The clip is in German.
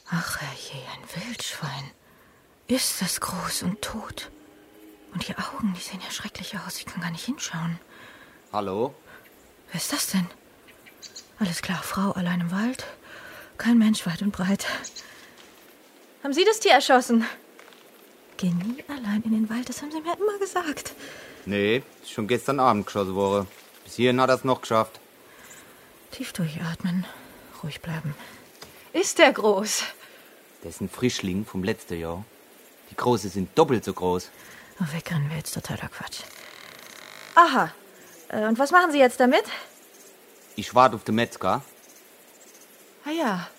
Ach herrje, ein Wildschwein. Ist das groß und tot. Und die Augen, die sehen ja schrecklich aus. Ich kann gar nicht hinschauen. Hallo? Wer ist das denn? Alles klar, Frau allein im Wald. Kein Mensch weit und breit. Haben Sie das Tier erschossen? Geh nie allein in den Wald, das haben Sie mir immer gesagt. Nee, ist schon gestern Abend geschossen worden. Bis hierhin hat er es noch geschafft. Tief durchatmen, ruhig bleiben. Ist der groß? Der ist ein Frischling vom letzten Jahr. Die Große sind doppelt so groß. Wegrennen wir jetzt, totaler Quatsch. Aha. Und was machen Sie jetzt damit? Ich warte auf den Metzger. Ah ja.